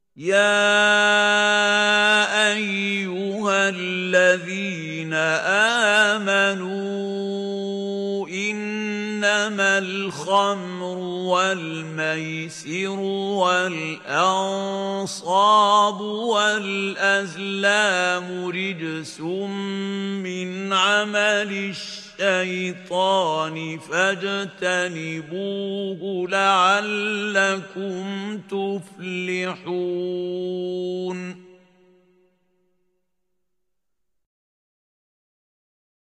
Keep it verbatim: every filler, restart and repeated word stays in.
يَا أَيُّهَا الَّذِينَ آمَنُوا إِنَّمَا الْخَمْرُ وَالْمَيْسِرُ وَالْأَنصَابُ وَالْأَزْلَامُ رِجْسٌ مِّنْ عَمَلِ الشَّيْطَانِ فَاجْتَنِبُوهُ لَعَلَّكُمْ تُفْلِحُونَ